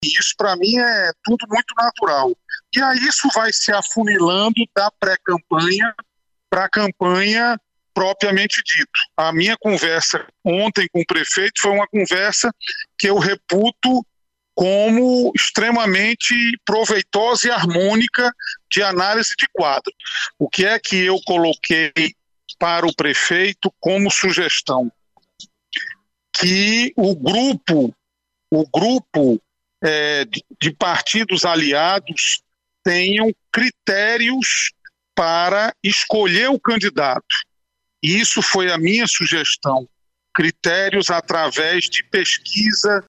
E isso, para mim, é tudo muito natural. E aí isso vai se afunilando da pré-campanha para a campanha propriamente dito. A minha conversa ontem com o prefeito foi uma conversa que eu reputo como extremamente proveitosa e harmônica de análise de quadro. O que é que eu coloquei para o prefeito como sugestão? Que o grupo de partidos aliados tenham critérios para escolher o candidato. E isso foi a minha sugestão. Critérios através de pesquisa